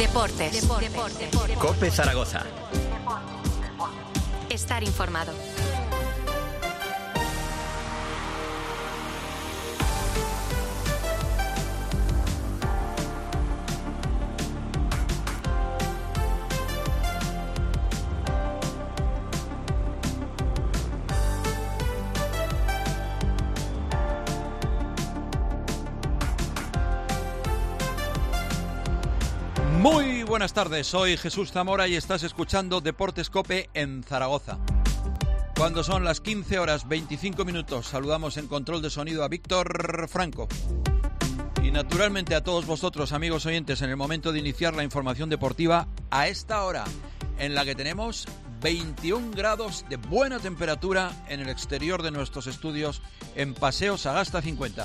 Deportes. COPE Zaragoza. Estar informado. Muy buenas tardes, soy Jesús Zamora y estás escuchando Deportes COPE en Zaragoza. Cuando son las 15 horas 25 minutos, saludamos en control de sonido a Víctor Franco. Y naturalmente a todos vosotros, amigos oyentes, en el momento de iniciar la información deportiva, a esta hora en la que tenemos 21 grados de buena temperatura en el exterior de nuestros estudios en Paseo Sagasta 50.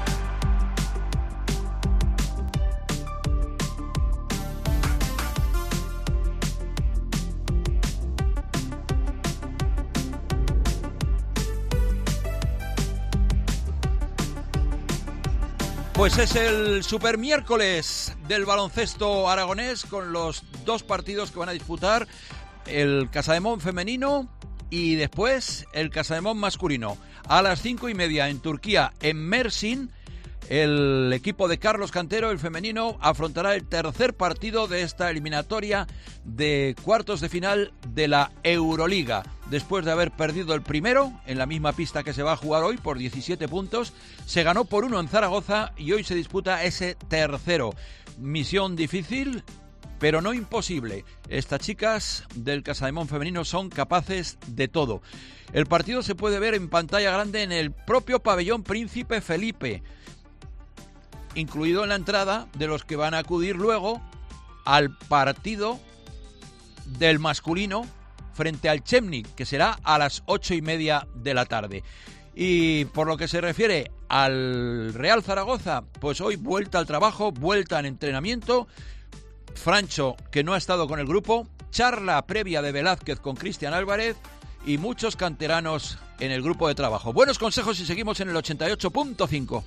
Pues es el super miércoles del baloncesto aragonés con los dos partidos que van a disputar, el Casademont femenino y después el Casademont masculino. A las 5:30 en Turquía, en Mersin, el equipo de Carlos Cantero, el femenino, afrontará el tercer partido de esta eliminatoria de cuartos de final de la Euroliga. Después de haber perdido el primero, en la misma pista que se va a jugar hoy, por 17 puntos, se ganó por 1 en Zaragoza y hoy se disputa ese tercero. Misión difícil, pero no imposible. Estas chicas del Casademont femenino son capaces de todo. El partido se puede ver en pantalla grande en el propio pabellón Príncipe Felipe, incluido en la entrada de los que van a acudir luego al partido del masculino frente al Chemnik, que será a las 8:30 de la tarde. Y por lo que se refiere al Real Zaragoza, pues hoy vuelta al trabajo, vuelta al entrenamiento. Francho, que no ha estado con el grupo, charla previa de Velázquez con Cristian Álvarez y muchos canteranos en el grupo de trabajo. Buenos consejos y seguimos en el 88.5.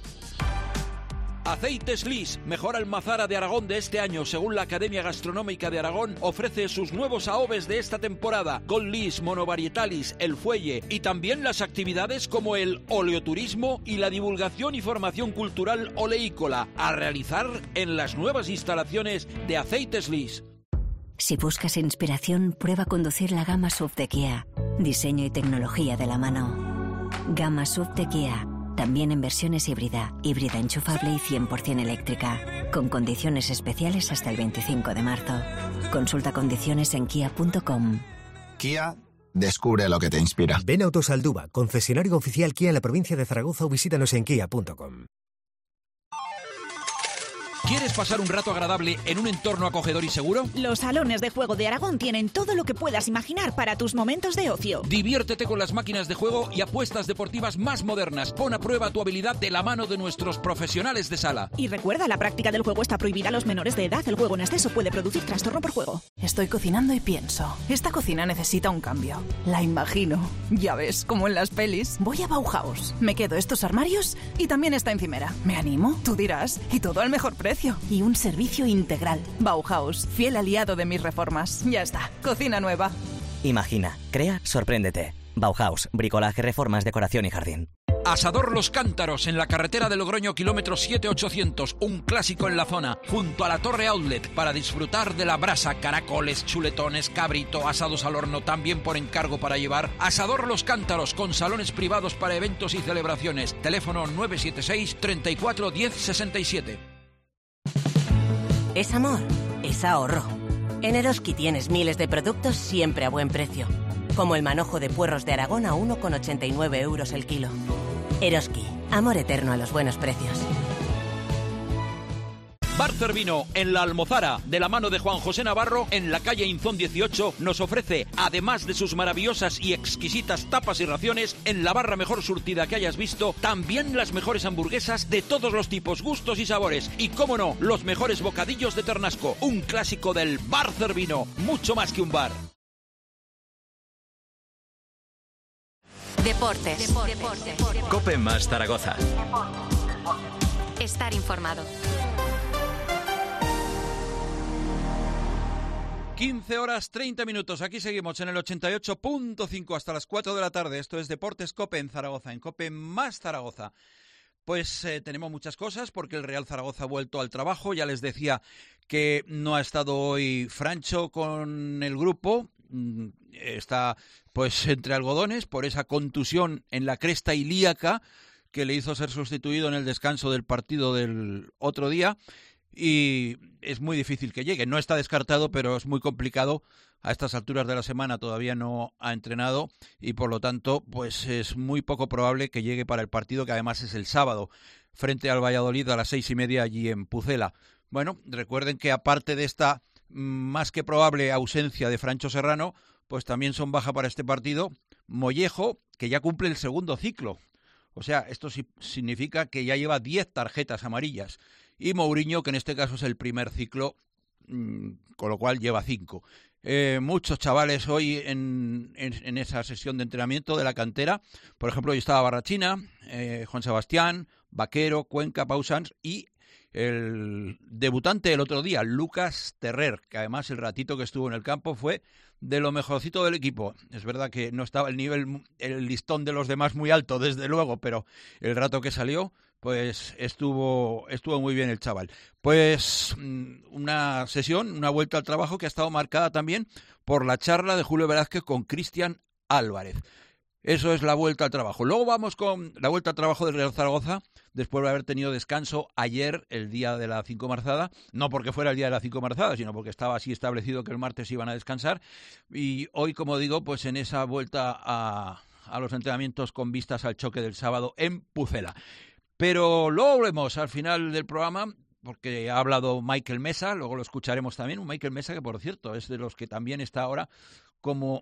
Aceites Lis, mejor almazara de Aragón de este año, según la Academia Gastronómica de Aragón, ofrece sus nuevos AOVEs de esta temporada, Gold Lis, Monovarietalis, El Fuelle, y también las actividades como el oleoturismo y la divulgación y formación cultural oleícola, a realizar en las nuevas instalaciones de Aceites Lis. Si buscas inspiración, prueba conducir la gama SUV de Kia. Diseño y tecnología de la mano. Gama SUV de Kia. También en versiones híbrida enchufable y 100% eléctrica, con condiciones especiales hasta el 25 de marzo. Consulta condiciones en kia.com. Kia, descubre lo que te inspira. Ven a Autosalduba, concesionario oficial Kia en la provincia de Zaragoza, o visítanos en kia.com. ¿Quieres pasar un rato agradable en un entorno acogedor y seguro? Los salones de juego de Aragón tienen todo lo que puedas imaginar para tus momentos de ocio. Diviértete con las máquinas de juego y apuestas deportivas más modernas. Pon a prueba tu habilidad de la mano de nuestros profesionales de sala. Y recuerda, la práctica del juego está prohibida a los menores de edad. El juego en exceso puede producir trastorno por juego. Estoy cocinando y pienso, esta cocina necesita un cambio. La imagino. Ya ves, como en las pelis. Voy a Bauhaus. Me quedo estos armarios y también esta encimera. ¿Me animo? Tú dirás. Y todo al mejor precio. Y un servicio integral. Bauhaus, fiel aliado de mis reformas. Ya está, cocina nueva. Imagina, crea, sorpréndete. Bauhaus, bricolaje, reformas, decoración y jardín. Asador Los Cántaros, en la carretera de Logroño, kilómetro 7800, un clásico en la zona, junto a la Torre Outlet, para disfrutar de la brasa, caracoles, chuletones, cabrito, asados al horno, también por encargo para llevar. Asador Los Cántaros, con salones privados para eventos y celebraciones. Teléfono 976 34 10 67. Es amor, es ahorro. En Eroski tienes miles de productos siempre a buen precio, como el manojo de puerros de Aragón a 1,89 € el kilo. Eroski, amor eterno a los buenos precios. Bar Cervino, en La Almozara, de la mano de Juan José Navarro, en la calle Inzón 18, nos ofrece, además de sus maravillosas y exquisitas tapas y raciones, en la barra mejor surtida que hayas visto, también las mejores hamburguesas de todos los tipos, gustos y sabores. Y, cómo no, los mejores bocadillos de ternasco, un clásico del Bar Cervino, mucho más que un bar. Deportes. COPE más Zaragoza. Estar informado. 15 horas 30 minutos. Aquí seguimos en el 88.5 hasta las 4 de la tarde. Esto es Deportes COPE en Zaragoza, en COPE más Zaragoza. Pues tenemos muchas cosas porque el Real Zaragoza ha vuelto al trabajo. Ya les decía que no ha estado hoy Francho con el grupo. Está pues entre algodones por esa contusión en la cresta ilíaca que le hizo ser sustituido en el descanso del partido del otro día. Y es muy difícil que llegue. No está descartado, pero es muy complicado. A estas alturas de la semana todavía no ha entrenado y por lo tanto pues es muy poco probable que llegue para el partido, que además es el sábado, frente al Valladolid a las 6:30 allí en Pucela. Bueno, recuerden que aparte de esta más que probable ausencia de Francho Serrano, pues también son baja para este partido Mollejo, que ya cumple el segundo ciclo. O sea, esto sí significa que ya lleva 10 tarjetas amarillas. Y Mourinho, que en este caso es el primer ciclo, con lo cual lleva 5. Muchos chavales hoy en esa sesión de entrenamiento de la cantera. Por ejemplo, hoy estaba Barrachina, Juan Sebastián, Vaquero, Cuenca, Pausans y el debutante el otro día, Lucas Terrer, que además el ratito que estuvo en el campo fue de lo mejorcito del equipo. Es verdad que no estaba el listón de los demás muy alto, desde luego, pero el rato que salió, pues estuvo muy bien el chaval. Pues una sesión, una vuelta al trabajo que ha estado marcada también por la charla de Julio Velázquez con Cristian Álvarez. Eso es la vuelta al trabajo. Luego vamos con la vuelta al trabajo del Real Zaragoza, después de haber tenido descanso ayer, el día de la 5 Marzada, no porque fuera el día de la 5 Marzada, sino porque estaba así establecido que el martes iban a descansar, y hoy, como digo, pues en esa vuelta a los entrenamientos con vistas al choque del sábado en Pucela. Pero luego volvemos al final del programa, porque ha hablado Michael Mesa, luego lo escucharemos también, un Michael Mesa que, por cierto, es de los que también está ahora como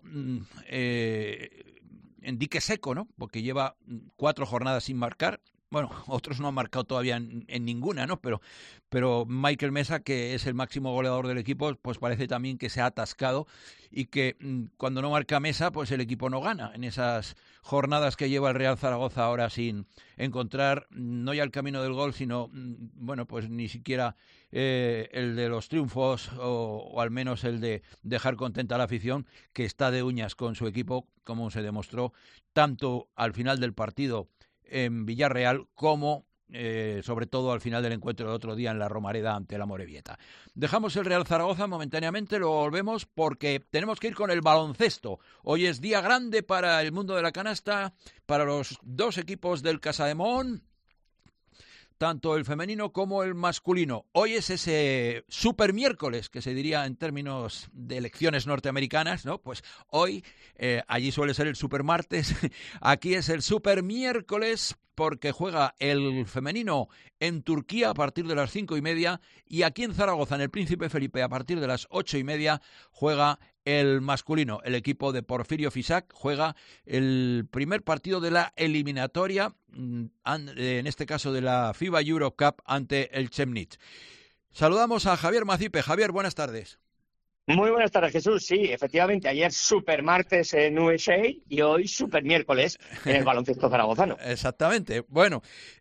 en dique seco, ¿no? Porque lleva 4 jornadas sin marcar. Bueno, otros no han marcado todavía en ninguna, ¿no? Pero Michael Mesa, que es el máximo goleador del equipo, pues parece también que se ha atascado y que cuando no marca Mesa, pues el equipo no gana en esas jornadas que lleva el Real Zaragoza ahora sin encontrar no ya el camino del gol, sino, bueno, pues ni siquiera el de los triunfos o al menos el de dejar contenta a la afición, que está de uñas con su equipo, como se demostró tanto al final del partido en Villarreal como sobre todo al final del encuentro del otro día en la Romareda ante la Amorebieta. Dejamos el Real Zaragoza momentáneamente, luego volvemos porque tenemos que ir con el baloncesto. Hoy es día grande para el mundo de la canasta, para los dos equipos del Casademón, tanto el femenino como el masculino. Hoy es ese super miércoles, que se diría en términos de elecciones norteamericanas, ¿no? Pues hoy, allí suele ser el super martes, aquí es el super miércoles, porque juega el femenino en Turquía a partir de las 5:30 y aquí en Zaragoza, en el Príncipe Felipe, a partir de las 8:30, juega el masculino. El equipo de Porfirio Fisac juega el primer partido de la eliminatoria, en este caso de la FIBA Euro Cup, ante el Chemnitz. Saludamos a Javier Macipe. Javier, buenas tardes. Muy buenas tardes, Jesús. Sí, efectivamente, ayer super martes en USA y hoy super miércoles en el baloncesto zaragozano. Exactamente. Bueno,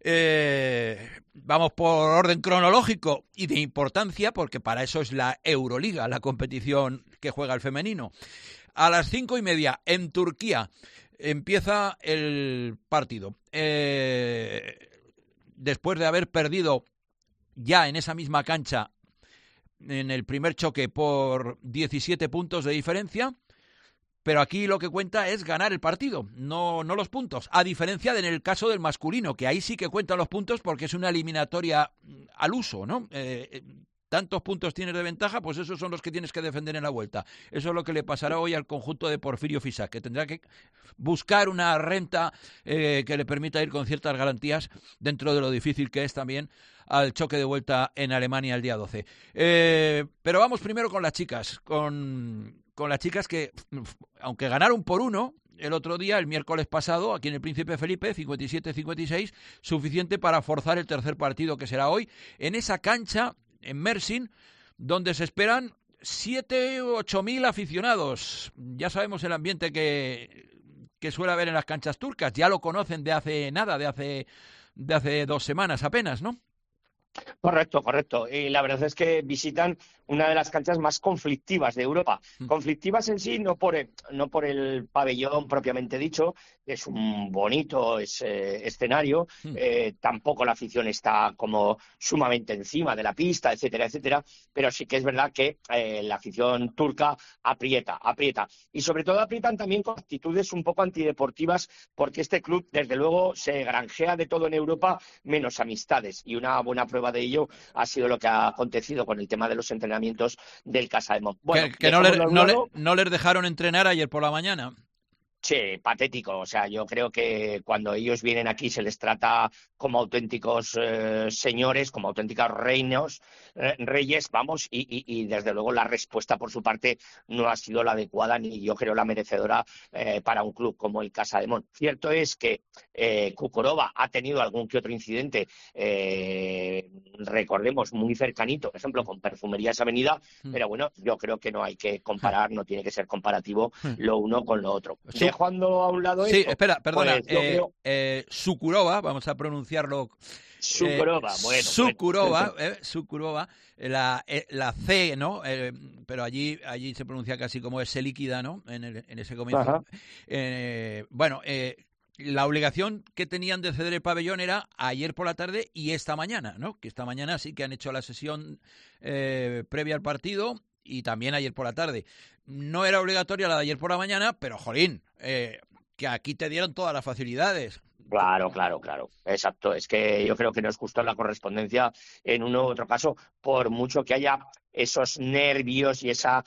vamos por orden cronológico y de importancia, porque para eso es la Euroliga, la competición que juega el femenino. A las 5:30 en Turquía empieza el partido. Después de haber perdido ya en esa misma cancha en el primer choque por 17 puntos de diferencia, pero aquí lo que cuenta es ganar el partido, no los puntos, a diferencia de en el caso del masculino, que ahí sí que cuentan los puntos porque es una eliminatoria al uso, ¿no? Tantos puntos tienes de ventaja, pues esos son los que tienes que defender en la vuelta. Eso es lo que le pasará hoy al conjunto de Porfirio Fisac, que tendrá que buscar una renta que le permita ir con ciertas garantías dentro de lo difícil que es también al choque de vuelta en Alemania el día 12. Pero vamos primero con las chicas, con las chicas que, aunque ganaron por 1 el otro día, el miércoles pasado, aquí en el Príncipe Felipe, 57-56, suficiente para forzar el tercer partido que será hoy, en esa cancha en Mersin, donde se esperan 7 o 8.000 aficionados. Ya sabemos el ambiente que suele haber en las canchas turcas, ya lo conocen de hace 2 semanas apenas, ¿no? Correcto. Y la verdad es que visitan una de las canchas más conflictivas de Europa. Conflictivas en sí, no por el pabellón propiamente dicho, que es un bonito escenario, tampoco la afición está como sumamente encima de la pista, etcétera, pero sí que es verdad que la afición turca aprieta. Y sobre todo aprietan también con actitudes un poco antideportivas, porque este club, desde luego, se granjea de todo en Europa, menos amistades. Y una buena prueba de ello ha sido lo que ha acontecido con el tema de los entrenamientos del Casademón. Bueno, que no les dejaron entrenar ayer por la mañana. Sí, patético. O sea, yo creo que cuando ellos vienen aquí se les trata como auténticos señores, como auténticos reyes, vamos, y desde luego la respuesta por su parte no ha sido la adecuada ni yo creo la merecedora para un club como el Casademón. Cierto es que Čukurova ha tenido algún que otro incidente, recordemos, muy cercanito, por ejemplo, con Perfumerías Avenida, pero bueno, yo creo que no hay que comparar, no tiene que ser comparativo lo uno con lo otro. Dejando a un lado sí, esto, espera, perdona, pues Čukurova, vamos a pronunciarlo. Čukurova, Čukurova, la C, ¿no? Pero allí se pronuncia casi como S líquida, ¿no? En ese comienzo. La obligación que tenían de ceder el pabellón era ayer por la tarde y esta mañana, ¿no? Que esta mañana sí que han hecho la sesión previa al partido y también ayer por la tarde. No era obligatoria la de ayer por la mañana, pero, jolín, que aquí te dieron todas las facilidades. Claro. Exacto. Es que yo creo que no es justo la correspondencia en uno u otro caso, por mucho que haya esos nervios y esa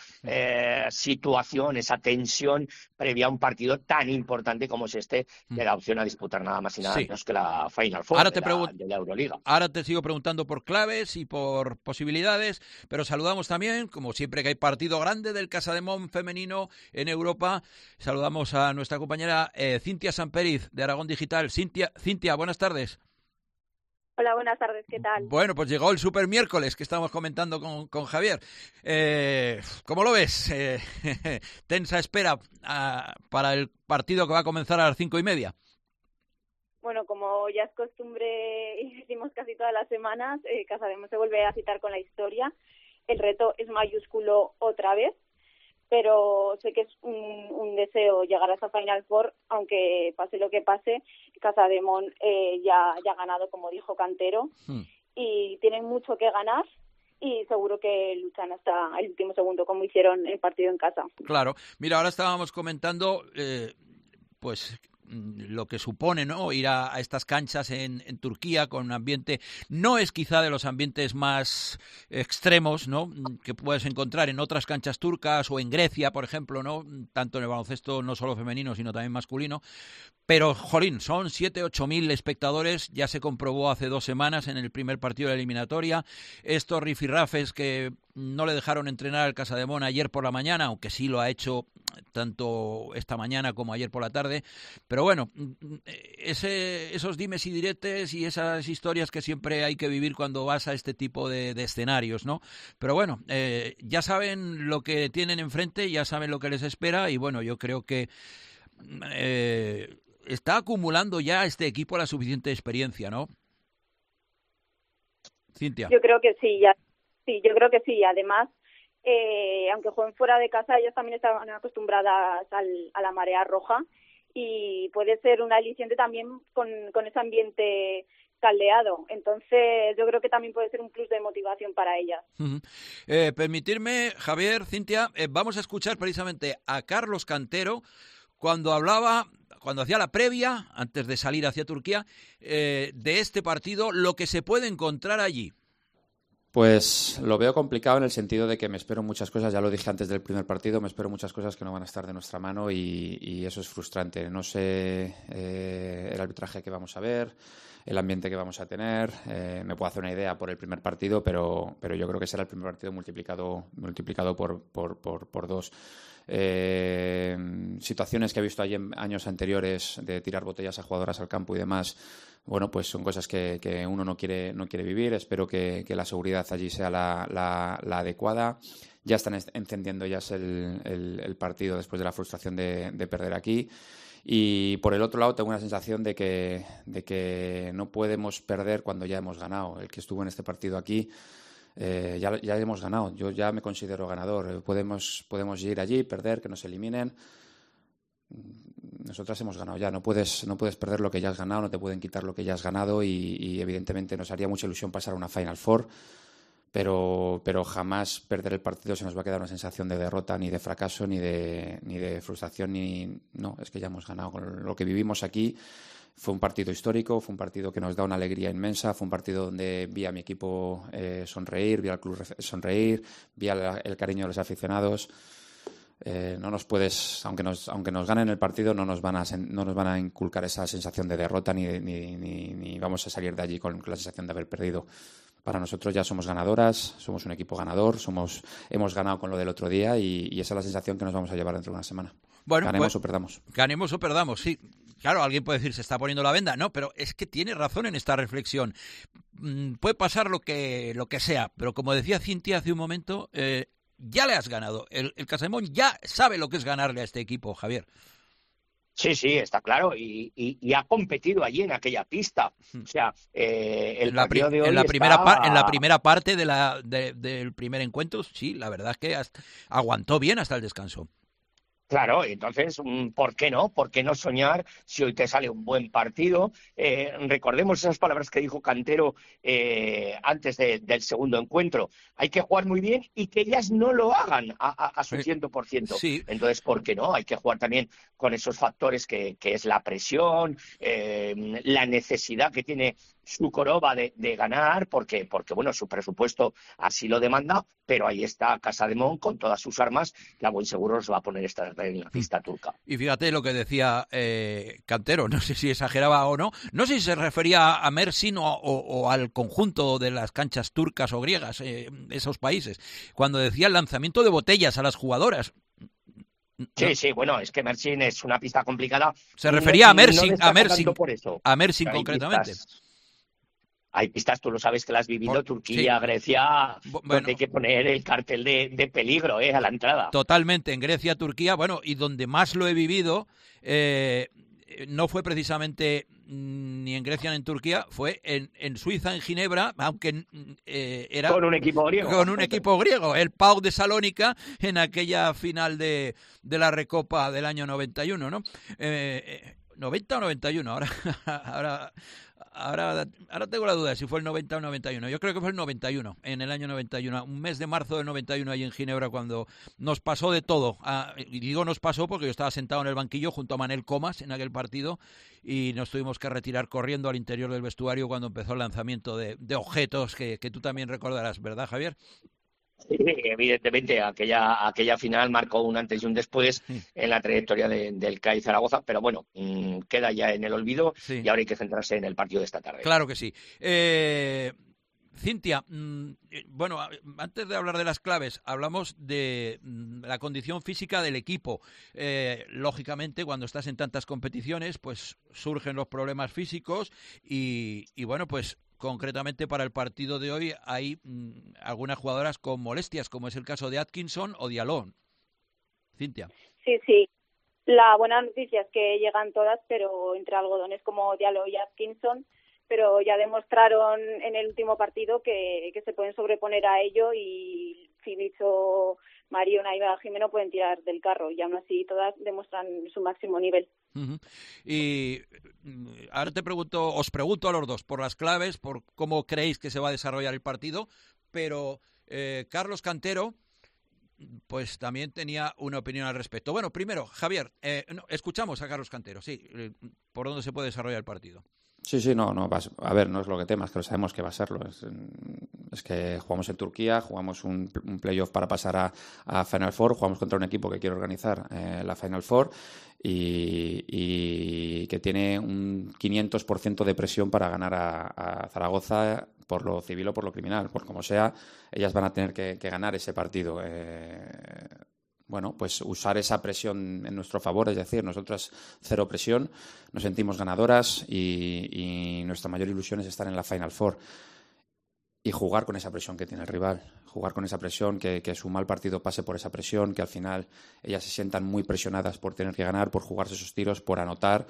situación, esa tensión previa a un partido tan importante como es este, que da opción a disputar nada más y nada menos que la Final Four de la Euroliga. Ahora te sigo preguntando por claves y por posibilidades, pero saludamos también, como siempre que hay partido grande del Casademón femenino en Europa, saludamos a nuestra compañera Cintia Samperiz de Aragón Digital. Cintia, buenas tardes. Hola, buenas tardes, ¿qué tal? Bueno, pues llegó el super miércoles que estamos comentando con Javier. ¿Cómo lo ves? Tensa espera para el partido que va a comenzar a las 5:30. Bueno, como ya es costumbre y decimos casi todas las semanas, Casademón se vuelve a citar con la historia. El reto es mayúsculo otra vez, pero sé que es un deseo llegar a esa Final Four, aunque pase lo que pase. Casademón ya ha ganado, como dijo Cantero, y tienen mucho que ganar y seguro que luchan hasta el último segundo, como hicieron el partido en casa. Claro. Mira, ahora estábamos comentando pues lo que supone, ¿no?, ir a estas canchas en Turquía con un ambiente, no es quizá de los ambientes más extremos, ¿no?, que puedes encontrar en otras canchas turcas o en Grecia, por ejemplo, ¿no?, tanto en el baloncesto no solo femenino sino también masculino, pero jolín, son 7-8 mil espectadores, ya se comprobó hace 2 semanas en el primer partido de la eliminatoria. Estos rifirrafes que no le dejaron entrenar al Casademón ayer por la mañana, aunque sí lo ha hecho tanto esta mañana como ayer por la tarde, pero bueno, esos dimes y diretes y esas historias que siempre hay que vivir cuando vas a este tipo de escenarios, ¿no? Pero bueno, ya saben lo que tienen enfrente, ya saben lo que les espera y bueno, yo creo que está acumulando ya este equipo la suficiente experiencia, ¿no? Cintia. Yo creo que sí, yo creo que sí. Además, aunque jueguen fuera de casa, ellas también estaban acostumbradas a la marea roja y puede ser un aliciente también con ese ambiente caldeado. Entonces, yo creo que también puede ser un plus de motivación para ellas. Permitirme, Javier, Cintia, vamos a escuchar precisamente a Carlos Cantero cuando hacía la previa, antes de salir hacia Turquía, de este partido, lo que se puede encontrar allí. Pues lo veo complicado en el sentido de que me espero muchas cosas, ya lo dije antes del primer partido, me espero muchas cosas que no van a estar de nuestra mano y eso es frustrante. No sé el arbitraje que vamos a ver, el ambiente que vamos a tener, me puedo hacer una idea por el primer partido, pero yo creo que será el primer partido multiplicado por 2. Situaciones que he visto allí en años anteriores de tirar botellas a jugadoras al campo y demás, bueno, pues son cosas que uno no quiere vivir. Espero que la seguridad allí sea la adecuada. Ya están encendiendo el partido después de la frustración de perder aquí. Y por el otro lado tengo una sensación de que no podemos perder cuando ya hemos ganado. El que estuvo en este partido aquí, ya hemos ganado. Yo ya me considero ganador. Podemos ir allí, perder, que nos eliminen. Nosotras hemos ganado ya. No puedes perder lo que ya has ganado, no te pueden quitar lo que ya has ganado y evidentemente nos haría mucha ilusión pasar a una Final Four. Pero jamás perder el partido se nos va a quedar una sensación de derrota, ni de fracaso, ni de frustración, no, es que ya hemos ganado. Con lo que vivimos aquí fue un partido histórico, fue un partido que nos da una alegría inmensa, fue un partido donde vi a mi equipo sonreír, vi al club sonreír, vi el cariño de los aficionados. No nos puedes, aunque nos ganen el partido, no nos van a inculcar esa sensación de derrota ni vamos a salir de allí con la sensación de haber perdido. Para nosotros ya somos ganadoras, somos un equipo ganador, hemos ganado con lo del otro día y esa es la sensación que nos vamos a llevar dentro de una semana. Bueno, ganemos o perdamos. Ganemos o perdamos, sí. Claro, alguien puede decir, se está poniendo la venda. No, pero es que tiene razón en esta reflexión. Puede pasar lo que sea, pero como decía Cintia hace un momento, ya le has ganado. El Casademón ya sabe lo que es ganarle a este equipo, Javier. Sí, está claro, y ha competido allí en aquella pista. O sea, el partido de hoy en la primera parte del primer encuentro, sí, la verdad es que aguantó bien hasta el descanso. Claro, entonces, ¿por qué no? ¿Por qué no soñar si hoy te sale un buen partido? Recordemos esas palabras que dijo Cantero antes del segundo encuentro. Hay que jugar muy bien y que ellas no lo hagan a su 100%. Sí. Entonces, ¿por qué no? Hay que jugar también con esos factores que es la presión, la necesidad que tiene Sukorova de ganar, porque bueno, su presupuesto así lo demanda, pero ahí está Casademón con todas sus armas, que a buen seguro los va a poner en la pista turca. Y fíjate lo que decía Cantero, no sé si exageraba o no sé si se refería a Mersin o al conjunto de las canchas turcas o griegas, esos países, cuando decía el lanzamiento de botellas a las jugadoras. Sí, bueno, es que Mersin es una pista complicada. Se refería a Mersin concretamente. Hay pistas, tú lo sabes que las has vivido, Turquía, sí. Grecia, donde hay que poner el cartel de peligro a la entrada. Totalmente, en Grecia, Turquía, bueno, y donde más lo he vivido, no fue precisamente ni en Grecia ni en Turquía, fue en Suiza, en Ginebra, aunque era... Con un equipo griego. Con un equipo griego, el PAOK de Salónica, en aquella final de la Recopa del año 91, ¿no? 90 o 91, ahora tengo la duda de si fue el 90 o 91. Yo creo que fue el 91, en el año 91, un mes de marzo del 91 ahí en Ginebra, cuando nos pasó de todo. Y digo nos pasó porque yo estaba sentado en el banquillo junto a Manel Comas en aquel partido y nos tuvimos que retirar corriendo al interior del vestuario cuando empezó el lanzamiento de objetos que tú también recordarás, ¿verdad, Javier? Sí, evidentemente, aquella final marcó un antes y un después en la trayectoria del CAI Zaragoza, pero bueno, queda ya en el olvido y ahora hay que centrarse en el partido de esta tarde. Claro que sí. Cintia, bueno, antes de hablar de las claves, hablamos de la condición física del equipo. Lógicamente, cuando estás en tantas competiciones, pues surgen los problemas físicos y bueno, pues concretamente para el partido de hoy hay algunas jugadoras con molestias, como es el caso de Atkinson o Diallo. Cintia. Sí. La buena noticia es que llegan todas, pero entre algodones como Diallo y Atkinson, pero ya demostraron en el último partido que se pueden sobreponer a ello y Fibicho, Mariona y Jimeno pueden tirar del carro y aún así todas demuestran su máximo nivel. Uh-huh. Y ahora os pregunto a los dos por las claves, por cómo creéis que se va a desarrollar el partido, pero Carlos Cantero pues también tenía una opinión al respecto. Bueno, primero, Javier, escuchamos a Carlos Cantero, sí, por dónde se puede desarrollar el partido. Sí, no, a ver, no es lo que temas, que lo sabemos que va a serlo. Es que jugamos en Turquía, jugamos un playoff para pasar a Final Four, jugamos contra un equipo que quiere organizar la Final Four y que tiene un 500% de presión para ganar a Zaragoza por lo civil o por lo criminal. Por como sea, ellas van a tener que ganar ese partido. Bueno, pues usar esa presión en nuestro favor, es decir, nosotras cero presión, nos sentimos ganadoras y nuestra mayor ilusión es estar en la Final Four. y jugar con esa presión que tiene el rival, jugar con esa presión, que su mal partido pase por esa presión, que al final ellas se sientan muy presionadas por tener que ganar, por jugarse esos tiros, por anotar.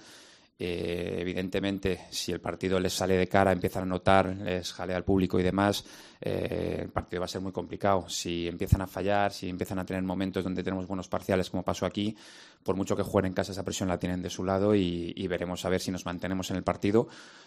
Evidentemente, si el partido les sale de cara, empiezan a anotar, les jalea al público y demás, el partido va a ser muy complicado. Si empiezan a fallar, si empiezan a tener momentos donde tenemos buenos parciales, como pasó aquí, por mucho que jueguen en casa, esa presión la tienen de su lado y veremos a ver si nos mantenemos en el partido,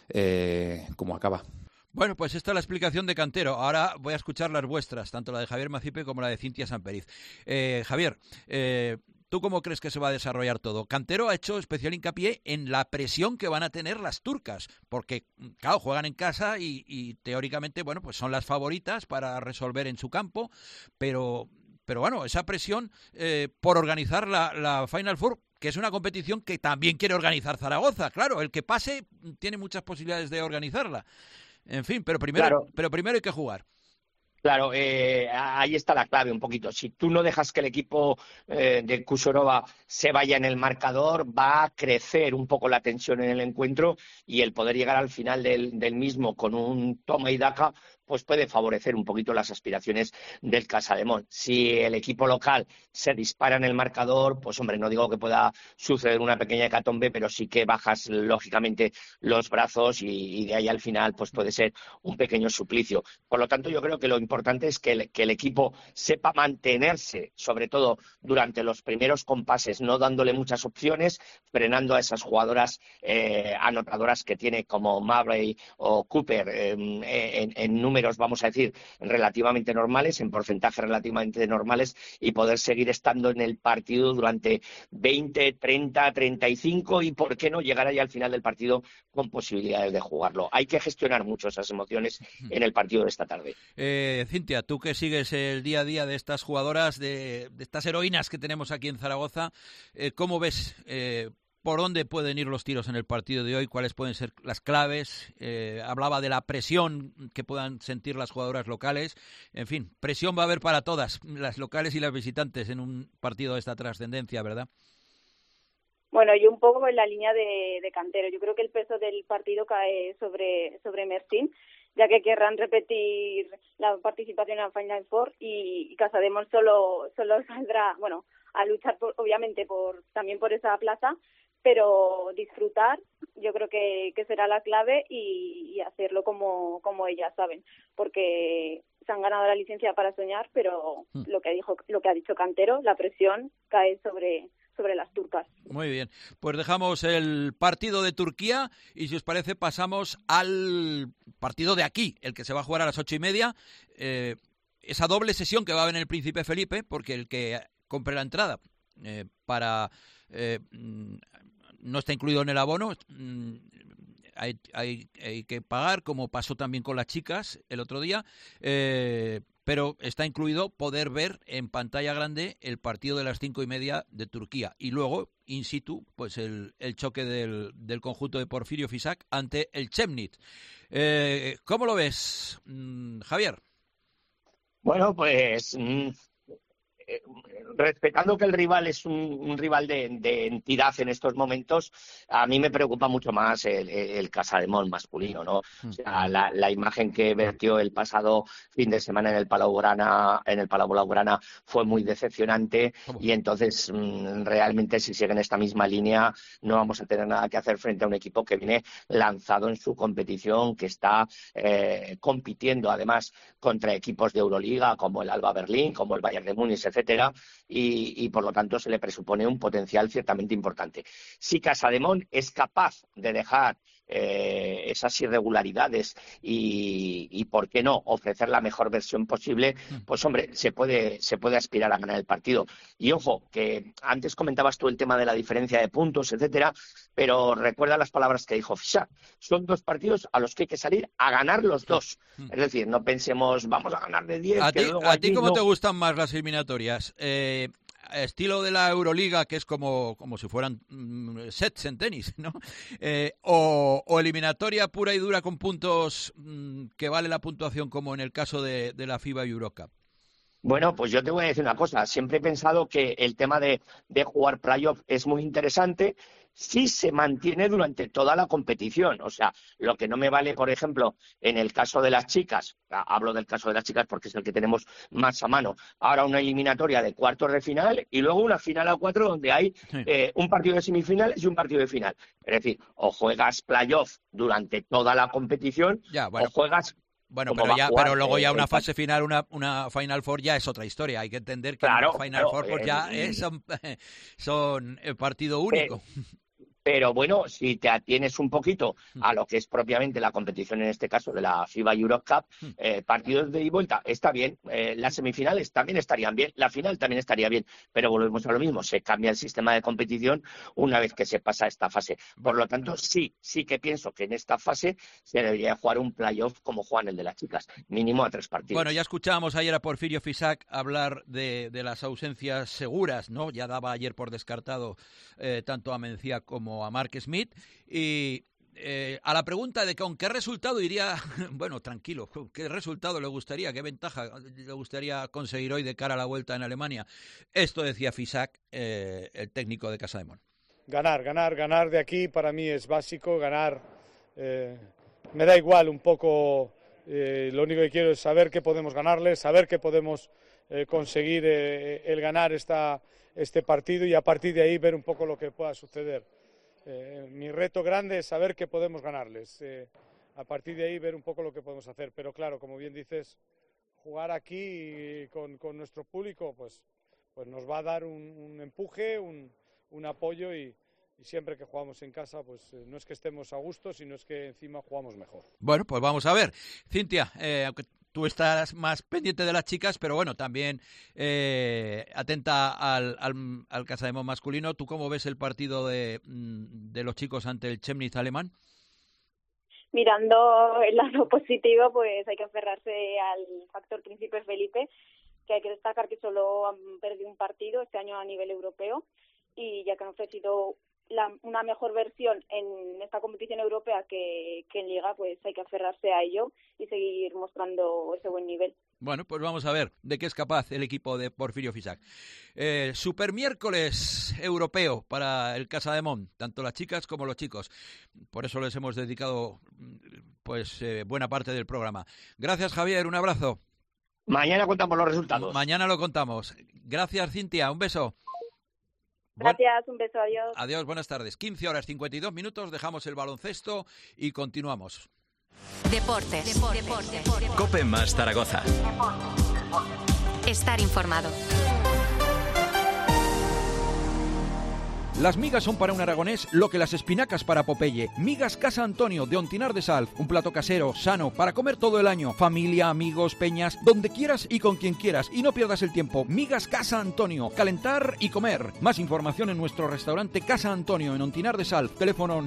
cómo acaba. Bueno, pues esta es la explicación de Cantero. Ahora voy a escuchar las vuestras, tanto la de Javier Macipe como la de Cintia Samperiz. Javier, ¿tú cómo crees que se va a desarrollar todo? Cantero ha hecho especial hincapié en la presión que van a tener las turcas, porque, claro, juegan en casa y teóricamente, bueno, pues son las favoritas para resolver en su campo, pero bueno, esa presión por organizar la Final Four, que es una competición que también quiere organizar Zaragoza. Claro, el que pase tiene muchas posibilidades de organizarla. En fin, pero primero hay que jugar. Claro, ahí está la clave un poquito. Si tú no dejas que el equipo de Kušerova se vaya en el marcador, va a crecer un poco la tensión en el encuentro y el poder llegar al final del mismo con un toma y daca, pues puede favorecer un poquito las aspiraciones del Casademont. Si el equipo local se dispara en el marcador, pues hombre, no digo que pueda suceder una pequeña hecatombe, pero sí que bajas lógicamente los brazos y de ahí al final pues puede ser un pequeño suplicio. Por lo tanto, yo creo que lo importante es que el equipo sepa mantenerse, sobre todo durante los primeros compases, no dándole muchas opciones, frenando a esas jugadoras anotadoras que tiene como Murray o Cooper en números, vamos a decir, relativamente normales, en porcentajes relativamente normales, y poder seguir estando en el partido durante 20, 30, 35 y, ¿por qué no?, llegar ahí al final del partido con posibilidades de jugarlo. Hay que gestionar mucho esas emociones en el partido de esta tarde. Cintia, tú que sigues el día a día de estas jugadoras, de estas heroínas que tenemos aquí en Zaragoza, ¿cómo ves por dónde pueden ir los tiros en el partido de hoy? ¿Cuáles pueden ser las claves? Hablaba de la presión que puedan sentir las jugadoras locales. En fin, presión va a haber para todas, las locales y las visitantes, en un partido de esta trascendencia, ¿verdad? Bueno, yo un poco en la línea de Cantero. Yo creo que el peso del partido cae sobre Mersin, ya que querrán repetir la participación en la Final Four y Casademont solo saldrá, bueno, a luchar obviamente también por esa plaza, pero disfrutar yo creo que será la clave y hacerlo como ellas saben, porque se han ganado la licencia para soñar, pero lo que ha dicho Cantero, la presión cae sobre las turcas. Muy bien, pues dejamos el partido de Turquía y, si os parece, pasamos al partido de aquí, el que se va a jugar a las 8:30, esa doble sesión que va a haber en el Príncipe Felipe, porque el que compre la entrada no está incluido en el abono, hay que pagar, como pasó también con las chicas el otro día, pero está incluido poder ver en pantalla grande el partido de las 5:30 de Turquía y luego in situ pues el choque del conjunto de Porfirio Fisac ante el Chemnitz. ¿Cómo lo ves, Javier? Bueno, pues respetando que el rival es un rival de entidad en estos momentos, a mí me preocupa mucho más el Casademont masculino, ¿no? O sea, la imagen que vertió el pasado fin de semana en el Palau Blaugrana fue muy decepcionante y entonces realmente, si siguen esta misma línea, no vamos a tener nada que hacer frente a un equipo que viene lanzado en su competición, que está compitiendo además contra equipos de Euroliga como el Alba Berlín, como el Bayern de Múnich, etcétera, y por lo tanto se le presupone un potencial ciertamente importante. Si Casademont es capaz de dejar esas irregularidades y por qué no ofrecer la mejor versión posible, pues hombre, se puede aspirar a ganar el partido. Y ojo, que antes comentabas tú el tema de la diferencia de puntos, etcétera, pero recuerda las palabras que dijo Fisac. Son dos partidos a los que hay que salir a ganar los dos. Es decir, no pensemos vamos a ganar de 10. ¿A ti cómo te gustan más las eliminatorias? Estilo de la Euroliga, que es como si fueran sets en tenis, ¿no? O eliminatoria pura y dura con puntos que vale la puntuación, como en el caso de la FIBA Eurocup. Bueno, pues yo te voy a decir una cosa. Siempre he pensado que el tema de jugar playoff es muy interesante, si se mantiene durante toda la competición. O sea, lo que no me vale, por ejemplo, en el caso de las chicas, hablo del caso de las chicas porque es el que tenemos más a mano, ahora una eliminatoria de cuartos de final y luego una final a 4 donde hay un partido de semifinales y un partido de final. Es decir, o juegas playoff durante toda la competición o juegas... Bueno, pero luego ya una fase final, una Final Four ya es otra historia. Hay que entender que Final Four pues ya son partido único. Pero bueno, si te atienes un poquito a lo que es propiamente la competición, en este caso de la FIBA Europe Cup, partidos de ida y vuelta, está bien. Las semifinales también estarían bien, la final también estaría bien, pero volvemos a lo mismo, se cambia el sistema de competición una vez que se pasa esta fase. Por lo tanto, sí que pienso que en esta fase se debería jugar un playoff como juegan el de las chicas, mínimo a 3 partidos. Bueno, ya escuchábamos ayer a Porfirio Fisac hablar de las ausencias seguras, ¿no? Ya daba ayer por descartado tanto a Mencía como a Mark Smith, y a la pregunta de con qué resultado iría, bueno, tranquilo, qué resultado le gustaría, qué ventaja le gustaría conseguir hoy de cara a la vuelta en Alemania, esto decía Fisac, el técnico de Casademón. Ganar de aquí para mí es básico, ganar me da igual un poco, lo único que quiero es saber que podemos ganarles, saber que podemos conseguir el ganar este partido y a partir de ahí ver un poco lo que pueda suceder. Mi reto grande es saber que podemos ganarles, a partir de ahí ver un poco lo que podemos hacer, pero claro, como bien dices, jugar aquí con nuestro público pues nos va a dar un empuje, un apoyo y siempre que jugamos en casa pues no es que estemos a gusto, sino es que encima jugamos mejor. Bueno, pues vamos a ver. Cintia, aunque tú estás más pendiente de las chicas, pero bueno, también atenta al Casademón masculino. ¿Tú cómo ves el partido de los chicos ante el Chemnitz alemán? Mirando el lado positivo, pues hay que aferrarse al factor Príncipe Felipe, que hay que destacar que solo han perdido un partido este año a nivel europeo y ya que han ofrecido una mejor versión en esta competición europea que en Liga, pues hay que aferrarse a ello y seguir mostrando ese buen nivel. Bueno, pues vamos a ver de qué es capaz el equipo de Porfirio Fisac. Super miércoles europeo para el Casademón, tanto las chicas como los chicos. Por eso les hemos dedicado pues buena parte del programa. Gracias, Javier, un abrazo. Mañana contamos los resultados. Mañana lo contamos. Gracias, Cintia, un beso. Gracias, un beso, adiós. Adiós, buenas tardes. 15:52, dejamos el baloncesto y continuamos. Deportes. COPE más Zaragoza. Estar informado. Las migas son para un aragonés lo que las espinacas para Popeye. Migas Casa Antonio de Ontinar de Sal. Un plato casero, sano, para comer todo el año. Familia, amigos, peñas, donde quieras y con quien quieras. Y no pierdas el tiempo. Migas Casa Antonio. Calentar y comer. Más información en nuestro restaurante Casa Antonio en Ontinar de Sal. Teléfono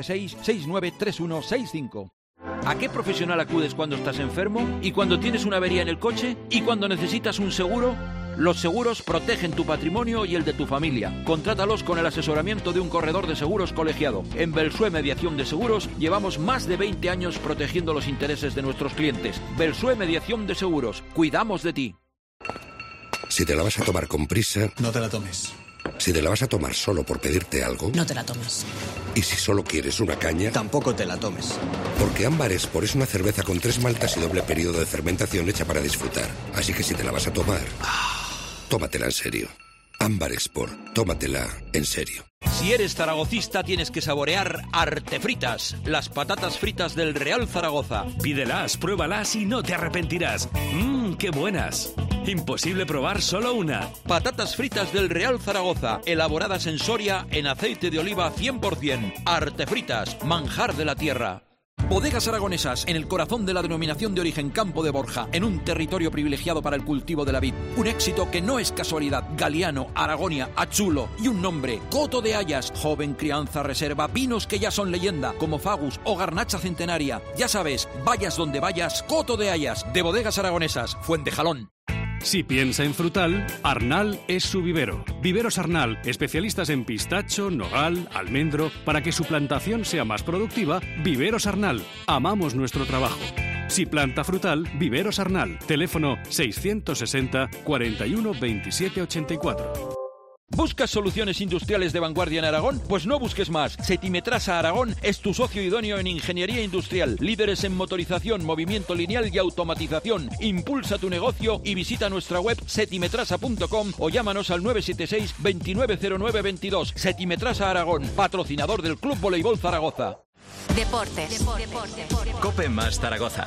976-693165. ¿A qué profesional acudes cuando estás enfermo? ¿Y cuando tienes una avería en el coche? ¿Y cuando necesitas un seguro? Los seguros protegen tu patrimonio y el de tu familia. Contrátalos con el asesoramiento de un corredor de seguros colegiado. En Belsue Mediación de Seguros llevamos más de 20 años protegiendo los intereses de nuestros clientes. Belsue Mediación de Seguros. Cuidamos de ti. Si te la vas a tomar con prisa, no te la tomes. Si te la vas a tomar solo por pedirte algo, no te la tomes. Y si solo quieres una caña, tampoco te la tomes. Porque Ámbar Export es una cerveza con 3 maltas y doble periodo de fermentación hecha para disfrutar. Así que si te la vas a tomar, tómatela en serio. Ámbar Export, tómatela en serio. Si eres zaragocista tienes que saborear Artefritas, las patatas fritas del Real Zaragoza. Pídelas, pruébalas y no te arrepentirás. ¡Qué buenas! Imposible probar solo una. Patatas fritas del Real Zaragoza, elaboradas en Soria en aceite de oliva 100%. Artefritas, manjar de la tierra. Bodegas Aragonesas, en el corazón de la denominación de origen Campo de Borja, en un territorio privilegiado para el cultivo de la vid. Un éxito que no es casualidad. Galiano, Aragonia, Achulo y un nombre, Coto de Hayas. Joven crianza reserva, vinos que ya son leyenda, como Fagus o Garnacha Centenaria. Ya sabes, vayas donde vayas, Coto de Hayas, de Bodegas Aragonesas, Fuentejalón. Si piensa en frutal, Arnal es su vivero. Viveros Arnal, especialistas en pistacho, nogal, almendro. Para que su plantación sea más productiva, Viveros Arnal. Amamos nuestro trabajo. Si planta frutal, Viveros Arnal. Teléfono 660 41 27 84. ¿Buscas soluciones industriales de vanguardia en Aragón? Pues no busques más. Setimetrasa Aragón es tu socio idóneo en ingeniería industrial. Líderes en motorización, movimiento lineal y automatización. Impulsa tu negocio y visita nuestra web setimetrasa.com o llámanos al 976 290922. Setimetrasa Aragón, patrocinador del Club Voleibol Zaragoza. Deportes. Cope más Zaragoza.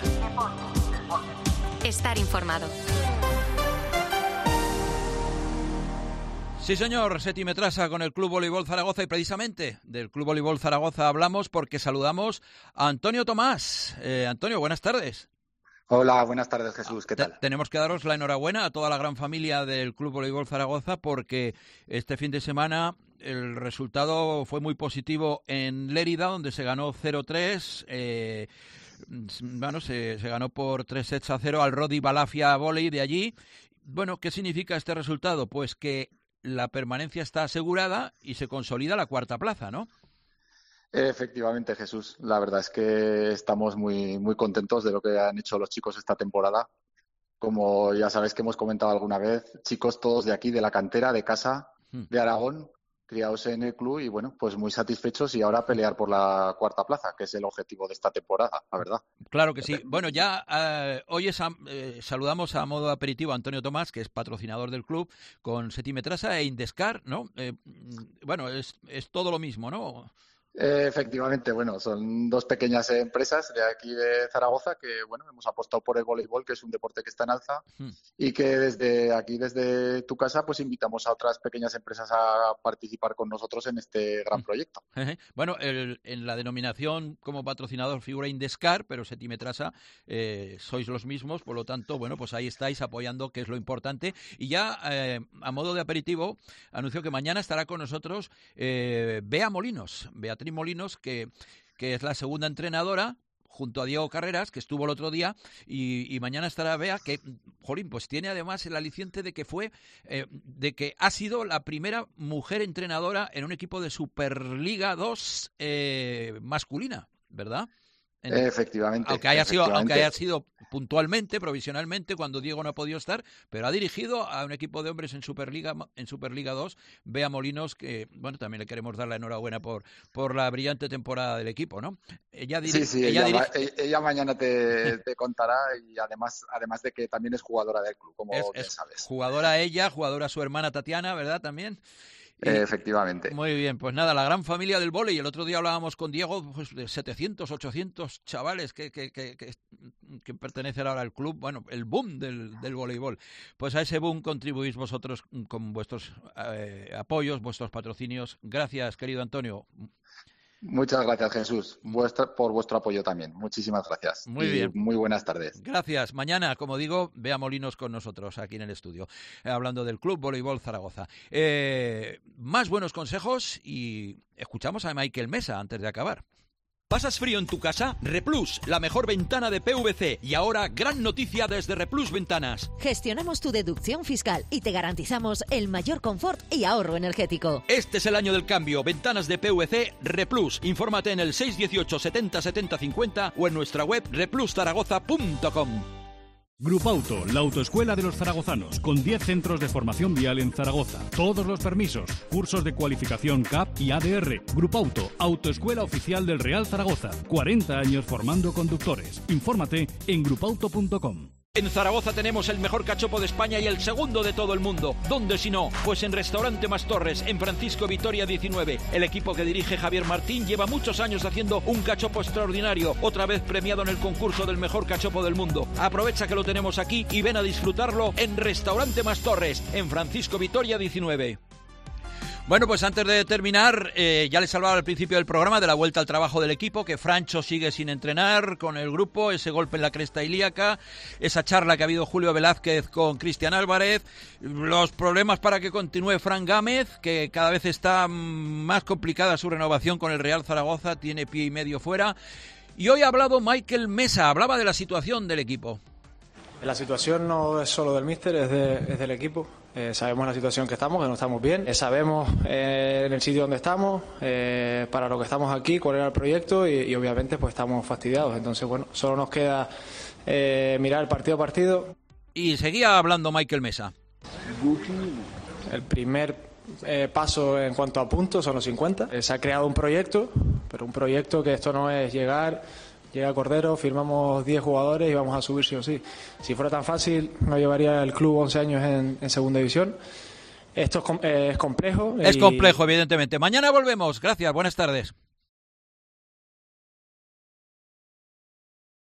Estar informado. Sí, señor, Setimetrasa con el Club Voleibol Zaragoza, y precisamente del Club Voleibol Zaragoza hablamos porque saludamos a Antonio Tomás. Antonio, buenas tardes. Hola, buenas tardes, Jesús, ¿qué tal? Tenemos que daros la enhorabuena a toda la gran familia del Club Voleibol Zaragoza porque este fin de semana el resultado fue muy positivo en Lérida, donde se ganó 0-3. Bueno, se ganó por 3-0 al Rodi Balafia Volley de allí. Bueno, ¿qué significa este resultado? Pues que la permanencia está asegurada y se consolida la cuarta plaza, ¿no? Efectivamente, Jesús. La verdad es que estamos muy, muy contentos de lo que han hecho los chicos esta temporada. Como ya sabéis que hemos comentado alguna vez, chicos todos de aquí, de la cantera, de casa, de Aragón, criados en el club y bueno, pues muy satisfechos y ahora pelear por la cuarta plaza, que es el objetivo de esta temporada, la verdad. Claro que sí. Bueno, ya hoy saludamos a modo de aperitivo a Antonio Tomás, que es patrocinador del club, con Setimetrasa e Indescar, ¿no? Bueno, es todo lo mismo, ¿no? Efectivamente, bueno, son dos pequeñas empresas de aquí de Zaragoza que, bueno, hemos apostado por el voleibol, que es un deporte que está en alza, y que desde aquí, desde tu casa, pues invitamos a otras pequeñas empresas a participar con nosotros en este gran proyecto. Bueno, en la denominación como patrocinador figura Indescar, pero Setimetrasa sois los mismos, por lo tanto, bueno, pues ahí estáis apoyando, que es lo importante. Y ya, a modo de aperitivo, anuncio que mañana estará con nosotros Beatriz Molinos, que es la segunda entrenadora, junto a Diego Carreras, que estuvo el otro día, y mañana estará Bea, que, jolín, pues tiene además el aliciente de que ha sido la primera mujer entrenadora en un equipo de Superliga 2 masculina, ¿verdad? Efectivamente. Aunque haya sido puntualmente, provisionalmente, cuando Diego no ha podido estar, pero ha dirigido a un equipo de hombres en Superliga 2, Bea Molinos, que, bueno, también le queremos dar la enhorabuena por la brillante temporada del equipo, ¿no? Ella mañana te contará, y además de que también es jugadora del club, como bien sabes. Jugadora ella, jugadora su hermana Tatiana, ¿verdad? También. Efectivamente. Muy bien, pues nada, la gran familia del vóley. El otro día hablábamos con Diego, pues, de 700, 800 chavales que pertenecen ahora al club. Bueno, el boom del voleibol. Pues a ese boom contribuís vosotros con vuestros apoyos, vuestros patrocinios. Gracias, querido Antonio. Muchas gracias, Jesús, por vuestro apoyo también. Muchísimas gracias. Muy bien. Muy buenas tardes. Gracias. Mañana, como digo, Bea Molinos con nosotros aquí en el estudio, hablando del Club Voleibol Zaragoza. Más buenos consejos y escuchamos a Michael Mesa antes de acabar. ¿Pasas frío en tu casa? Replus, la mejor ventana de PVC. Y ahora, gran noticia desde Replus Ventanas. Gestionamos tu deducción fiscal y te garantizamos el mayor confort y ahorro energético. Este es el año del cambio. Ventanas de PVC Replus. Infórmate en el 618 70 70 50 o en nuestra web repluszaragoza.com. Grupauto, la autoescuela de los zaragozanos, con 10 centros de formación vial en Zaragoza. Todos los permisos, cursos de cualificación CAP y ADR. Grupauto, autoescuela oficial del Real Zaragoza. 40 años formando conductores. Infórmate en grupauto.com. En Zaragoza tenemos el mejor cachopo de España y el segundo de todo el mundo. ¿Dónde si no? Pues en Restaurante Mas Torres, en Francisco Vitoria 19. El equipo que dirige Javier Martín lleva muchos años haciendo un cachopo extraordinario, otra vez premiado en el concurso del mejor cachopo del mundo. Aprovecha que lo tenemos aquí y ven a disfrutarlo en Restaurante Mas Torres, en Francisco Vitoria 19. Bueno, pues antes de terminar, ya les hablaba al principio del programa de la vuelta al trabajo del equipo, que Francho sigue sin entrenar con el grupo, ese golpe en la cresta ilíaca, esa charla que ha habido Julio Velázquez con Cristian Álvarez, los problemas para que continúe Fran Gámez, que cada vez está más complicada su renovación con el Real Zaragoza, tiene pie y medio fuera. Y hoy ha hablado Michael Mesa, hablaba de la situación del equipo. La situación no es solo del míster, es del equipo. Sabemos la situación que no estamos bien. Sabemos en el sitio donde estamos, para lo que estamos aquí, cuál era el proyecto y obviamente pues estamos fastidiados. Entonces, bueno, solo nos queda mirar el partido a partido. Y seguía hablando Michael Mesa. El primer paso en cuanto a puntos, son los 50. Se ha creado un proyecto, pero un proyecto que esto no es llega Cordero, firmamos 10 jugadores y vamos a subir sí o sí. Si fuera tan fácil, no llevaría el club 11 años en segunda división. Esto es complejo. Es complejo, evidentemente. Mañana volvemos. Gracias, buenas tardes.